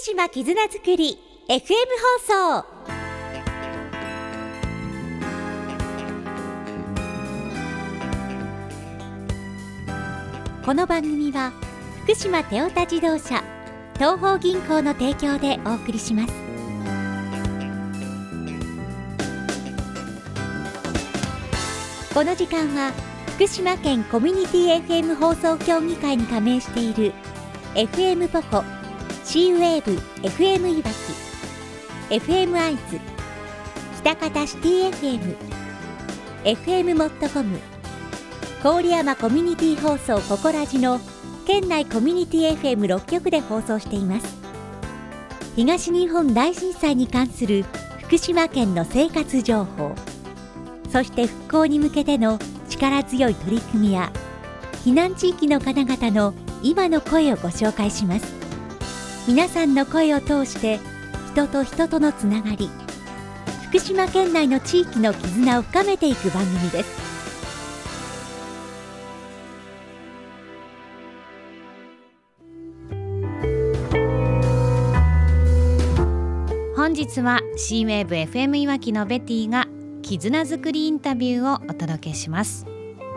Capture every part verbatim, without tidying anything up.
島絆づくり エフエム 放送。この番組は福島テオタ自動車東邦銀行の提供でお送りします。この時間は福島県コミュニティ エフエム 放送協議会に加盟している エフエム ポコ、シーウェーブ エフエム いわき、エフエム 会津、北方シティ エフエム、エフエム モットコム、郡山コミュニティ放送ココラジの県内コミュニティ エフエムろっ 局で放送しています。東日本大震災に関する福島県の生活情報、そして復興に向けての力強い取り組みや避難地域の方々の今の声をご紹介します。皆さんの声を通して人と人とのつながり、福島県内の地域の絆を深めていく番組です。本日は シーウェーブ エフエム いわきのベティが絆づくりインタビューをお届けします。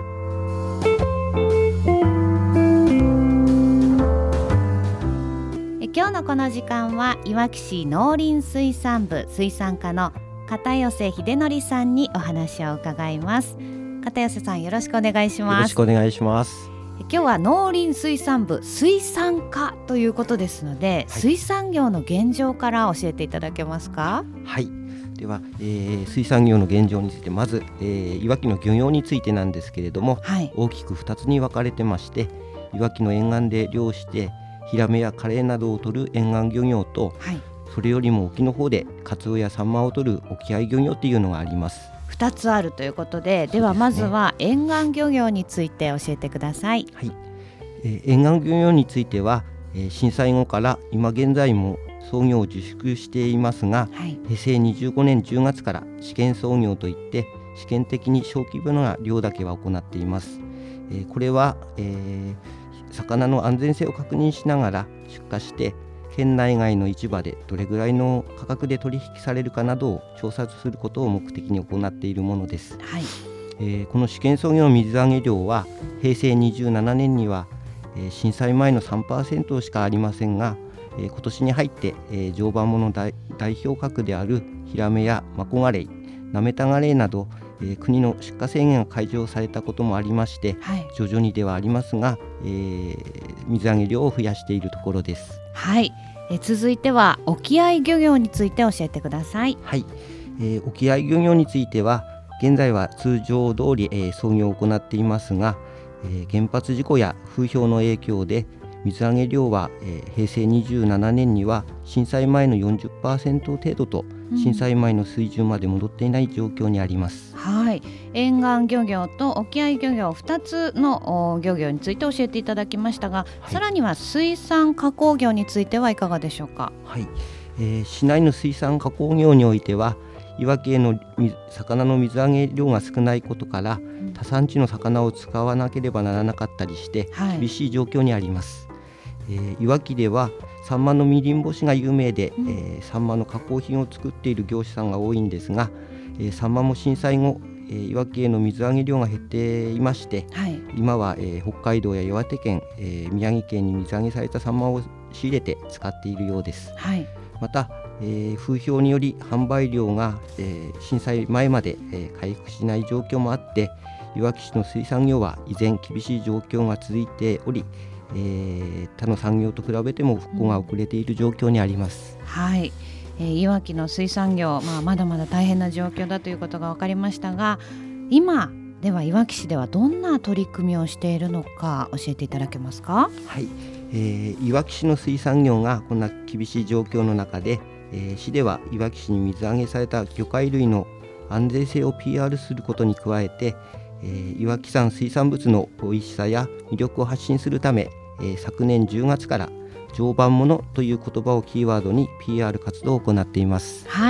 今日のこの時間はいわき市農林水産部水産課の片寄秀則さんにお話を伺います。片寄さん、よろしくお願いします。 よろしくお願いします。 今日は農林水産部水産課ということですので、はい、水産業の現状から教えていただけますか？ はい、では、えー、水産業の現状について、まず、えー、いわきの漁業についてなんですけれども、はい、大きくふたつに分かれてまして、いわきの沿岸で漁してヒラメやカレイなどを取る沿岸漁業と、はい、それよりも沖の方でカツオやサンマを取る沖合漁業というのがあります。ふたつあるということで、ではまずは沿岸漁業について教えてください。 はい、えー、沿岸漁業については、えー、震災後から今現在も操業を自粛していますが、はい、へいせいにじゅうごねんじゅうがつから試験操業といって試験的に小規模な漁だけは行っています。えー、これは、えー、魚の安全性を確認しながら出荷して県内外の市場でどれぐらいの価格で取引されるかなどを調査することを目的に行っているものです。はい、えー、この試験操業の水揚げ量はへいせいにじゅうななねんには、えー、震災前の さんパーセント しかありませんが、えー、今年に入って、えー、常磐もの代表格であるヒラメやマコガレイ、ナメタガレイなど、えー、国の出荷制限が解除されたこともありまして、はい、徐々にではありますが、えー、水揚げ量を増やしているところです。 はい、え続いては沖合漁業について教えてください。 はい、えー、沖合漁業については現在は通常通り、えー、操業を行っていますが、えー、原発事故や風評の影響で水揚げ量は、えー、へいせいにじゅうななねんには震災前の よんじゅっパーセント 程度と、うん、震災前の水準まで戻っていない状況にあります。 はい、沿岸漁業と沖合漁業ふたつの漁業について教えていただきましたが、はい、さらには水産加工業についてはいかがでしょうか？ はい、えー、市内の水産加工業においてはいわきへの魚の水揚げ量が少ないことから、うん、他産地の魚を使わなければならなかったりして厳しい状況にあります。はい、えー、いわきではサンマのみりん干しが有名で、うん、えー、サンマの加工品を作っている業者さんが多いんですが、えー、サンマも震災後、えー、いわきへの水揚げ量が減っていまして、はい、今は、えー、北海道や岩手県、えー、宮城県に水揚げされたサンマを仕入れて使っているようです。はい、また、えー、風評により販売量が、えー、震災前まで、えー、回復しない状況もあって、いわき市の水産業は依然厳しい状況が続いており、えー、他の産業と比べても復興が遅れている状況にあります。 うん、はい、えー、いわきの水産業、まあ、まだまだ大変な状況だということが分かりましたが、今ではいわき市ではどんな取り組みをしているのか教えていただけますか？ はい、えー、いわき市の水産業がこんな厳しい状況の中で、えー、市ではいわき市に水揚げされた魚介類の安全性を ピーアール することに加えて、えー、いわき産水産物の美味しさや魅力を発信するため、えー、昨年じゅうがつから常磐ものという言葉をキーワードに ピーアール 活動を行っています。 はい、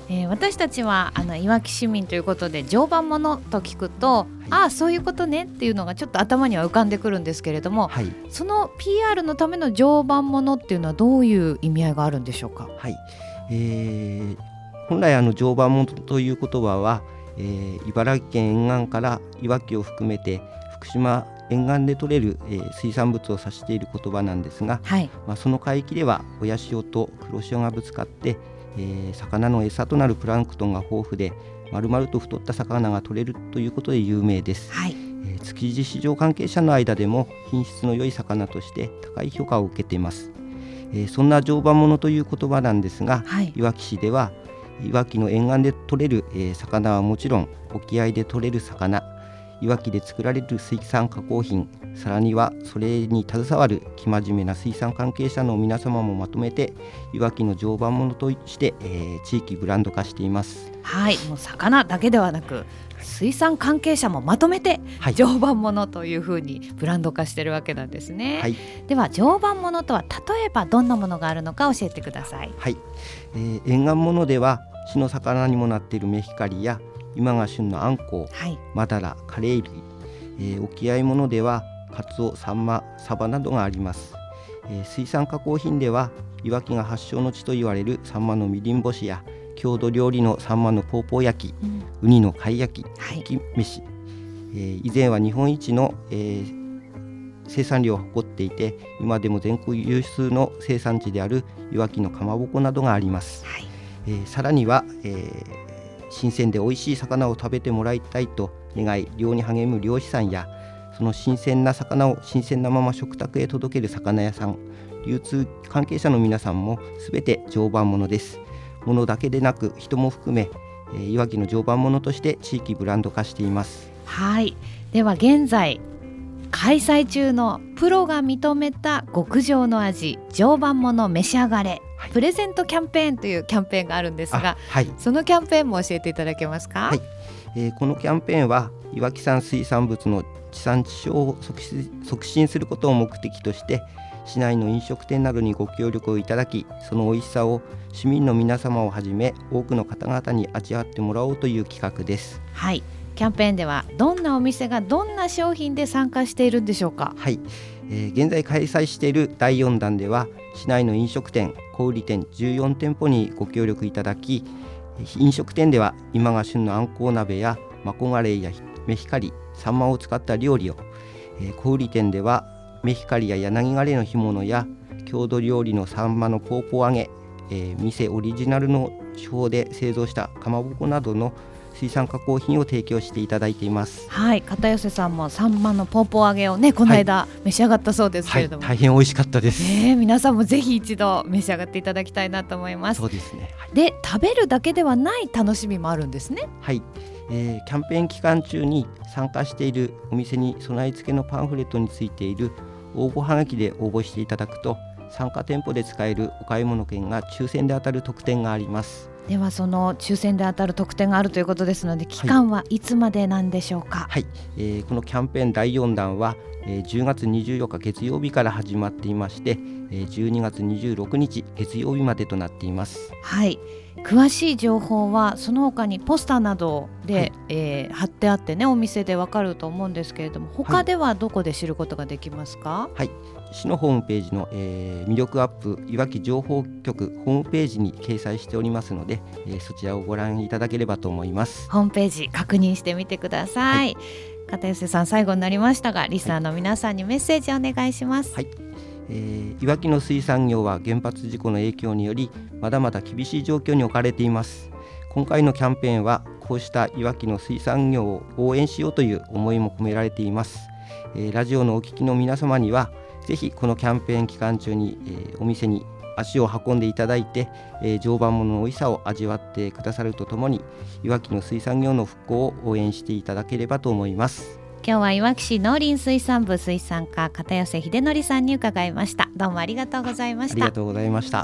えー、私たちはあのいわき市民ということで常磐ものと聞くと、はい、ああそういうことねっていうのがちょっと頭には浮かんでくるんですけれども、はい、その ピーアール のための常磐ものっていうのはどういう意味合いがあるんでしょうか。 はい、えー、本来あの常磐ものという言葉は、えー、茨城県沿岸からいわきを含めて福島沿岸で取れる、えー、水産物を指している言葉なんですが、はい、まあ、その海域では親潮と黒潮がぶつかって、えー、魚の餌となるプランクトンが豊富で丸々と太った魚が取れるということで有名です、はい、えー、築地市場関係者の間でも品質の良い魚として高い評価を受けています、えー、そんな常磐ものという言葉なんですが、はい、いわき市ではいわきの沿岸で取れる、えー、魚はもちろん沖合で取れる魚、いわきで作られる水産加工品、さらにはそれに携わる生真面目な水産関係者の皆様もまとめていわきの常磐ものとして、えー、地域ブランド化しています。 はい、もう魚だけではなく水産関係者もまとめて常磐ものというふうにブランド化しているわけなんですね、はい、では常磐ものとは例えばどんなものがあるのか教えてください。 はい、えー、沿岸ものでは市の魚にもなっているメヒカリや今が旬のアンコウ、はい、マダラ、カレイ類、えー、沖合ものではカツオ、サンマ、サバなどがあります、えー、水産加工品ではいわきが発祥の地と言われるサンマのみりん干しや郷土料理のサンマのポーポー焼き、うん、ウニの貝焼き、焼き飯、えー、以前は日本一の、えー、生産量を誇っていて今でも全国有数の生産地であるいわきのかまぼこなどがあります、はい、えー、さらには、えー新鮮で美味しい魚を食べてもらいたいと願い漁に励む漁師さんやその新鮮な魚を新鮮なまま食卓へ届ける魚屋さん、流通関係者の皆さんもすべて常磐ものです。ものだけでなく人も含め、えー、いわきの常磐ものとして地域ブランド化しています。 はい、では現在開催中のプロが認めた極上の味常磐もの召し上がれ、はい、プレゼントキャンペーンというキャンペーンがあるんですが、はい、そのキャンペーンも教えていただけますか。 はい、えー、このキャンペーンはいわき産水産物の地産地消を促進することを目的として市内の飲食店などにご協力をいただきその美味しさを市民の皆様をはじめ多くの方々に味わってもらおうという企画です。 はい、キャンペーンではどんなお店がどんな商品で参加しているんでしょうか。 はい、えー、現在開催しているだいよん弾では市内の飲食店、小売店じゅうよん店舗にご協力いただき飲食店では今が旬のあんこう鍋やマコガレイやメヒカリ、サンマを使った料理を、えー、小売店ではメヒカリや柳ガレの干物や郷土料理のサンマのポーポー揚げ、えー、店オリジナルの手法で製造したかまぼこなどの水産加工品を提供していただいています。 はい、片寄さんもサンマのポーポー揚げをねこの間、はい、召し上がったそうですけれども、 はい、大変美味しかったです、 ね、皆さんもぜひ一度召し上がっていただきたいなと思います。 そうですね、はい、 で食べるだけではない楽しみもあるんですね。 はい、えー、キャンペーン期間中に参加しているお店に備え付けのパンフレットについている応募はがきで応募していただくと参加店舗で使えるお買い物券が抽選で当たる特典があります。 ではその抽選で当たる特典があるということですので期間はいつまでなんでしょうか。 はい、はい、えー、このキャンペーンだいよん弾は、えー、じゅうがつにじゅうよっか月曜日から始まっていまして、えー、じゅうにがつにじゅうろくにち月曜日までとなっています。 はい、詳しい情報はその他にポスターなどで、はい、えー、貼ってあってねお店でわかると思うんですけれども他ではどこで知ることができますか。 はい、市のホームページの、えー、魅力アップいわき情報局ホームページに掲載しておりますので、えー、そちらをご覧いただければと思います。 ホームページ確認してみてください。はい、片寄さん最後になりましたがリスナーの皆さんにメッセージをお願いします。 はい、えー、いわきの水産業は原発事故の影響によりまだまだ厳しい状況に置かれています。今回のキャンペーンはこうしたいわきの水産業を応援しようという思いも込められています。えー、ラジオのお聞きの皆様にはぜひこのキャンペーン期間中に、えー、お店に足を運んでいただいて、えー、常磐ものの美味しさを味わってくださるとともにいわきの水産業の復興を応援していただければと思います。 今日はいわき市農林水産部水産課片寄秀則さんに伺いました。どうもありがとうございました。 ありがとうございました。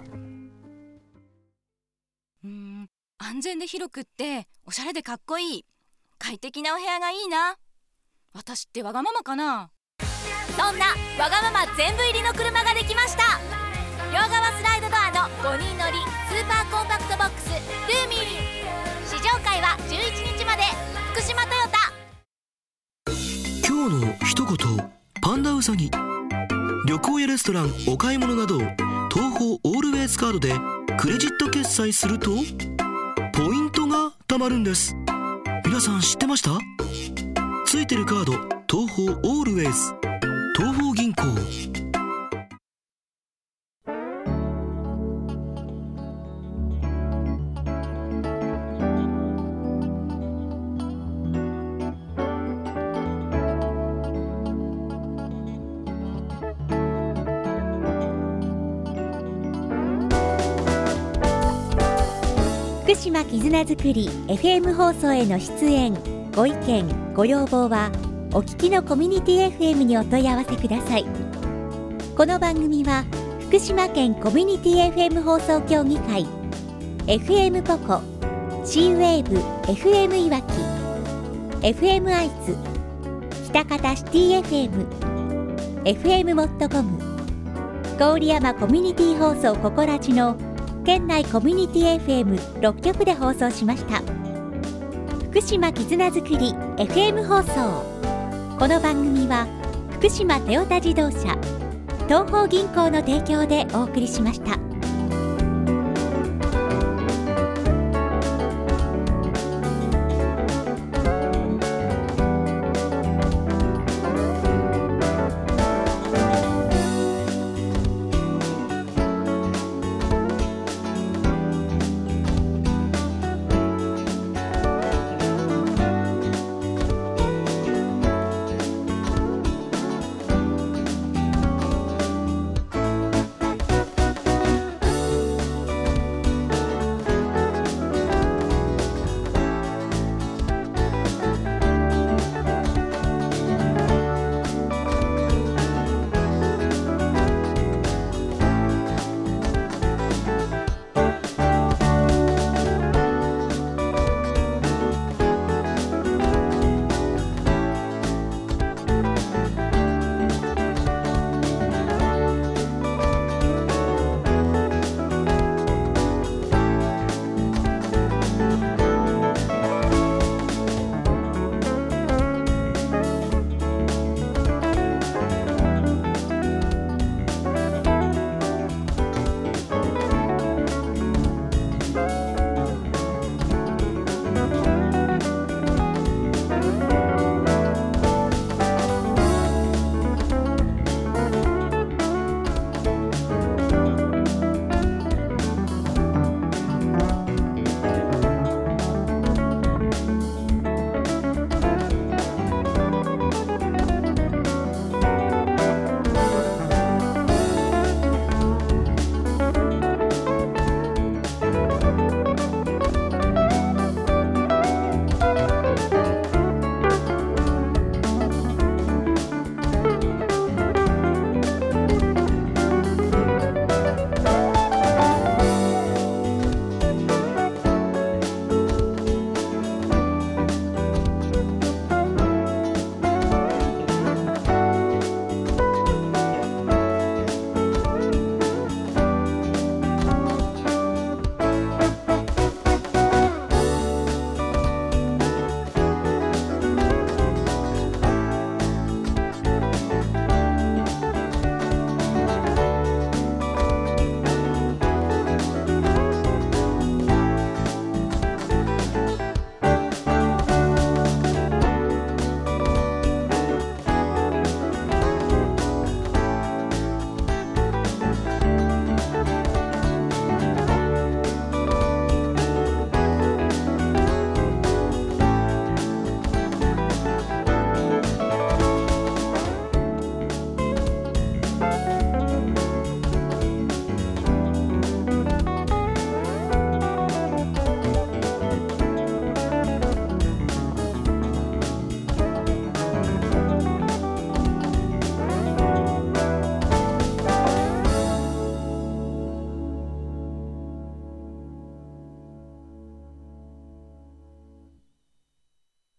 うーん、安全で広くっておしゃれでかっこいい快適なお部屋がいいな。私ってわがままかな。そんなわがまま全部入りの車ができました。両側スライドドアのごにん乗りスーパーコンパクトボックスルーミー。 今日の一言パンダうさぎ。旅行やレストラン、お買い物など東宝オールウェイズカードでクレジット決済するとポイントが貯まるんです。皆さん知ってました？ついてるカード東宝オールウェイズ、東宝銀行。 福島絆づくり エフエム 放送への出演ご意見ご要望はお聞きのコミュニティ エフエム にお問い合わせください。この番組は福島県コミュニティ エフエム 放送協議会 エフエム ポコ C ウェーブ エフエム いわき エフエム 愛知北方シティ エフエム エフエム モットコム郡山コミュニティ放送ココラジの県内コミュニティ エフエムろっきょくで放送しました。福島絆づくり エフエム 放送。この番組は福島トヨタ自動車、東宝銀行の提供でお送りしました。